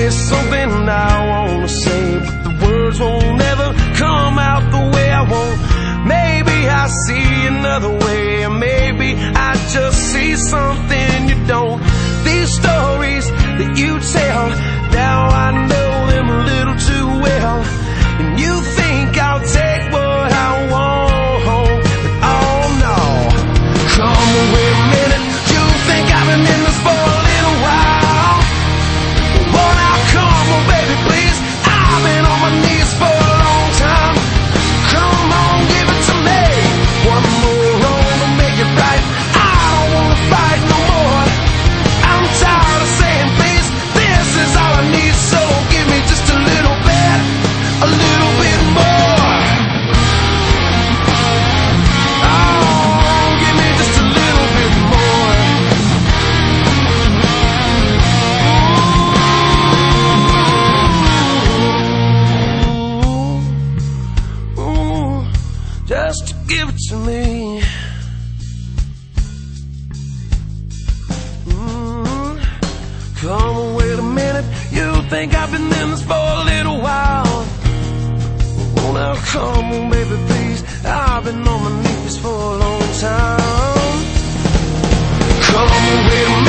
There's something I wanna say, but the words won't ever come out the way I want. Maybe I see another way, or maybe I just see something you don't. These stories that you tell, now I know them a little too well. And you think I'll take what I want, but oh no. Come on, wait a minute, you think I've been in this for a little while? Well now come on baby please, I've been on my knees for a long time. Come on, give it to me, one more wrong to make it right. I don't wanna fight no more, I'm tired of saying please, this is all I need. So give me just a little bit more. Oh, give me just a little bit more. Ooh, just to give it to me. Come on, wait a minute, you think I've been in this for a little while? Oh now come on baby please, I've been on my knees for a long time. Come on, wait a minute.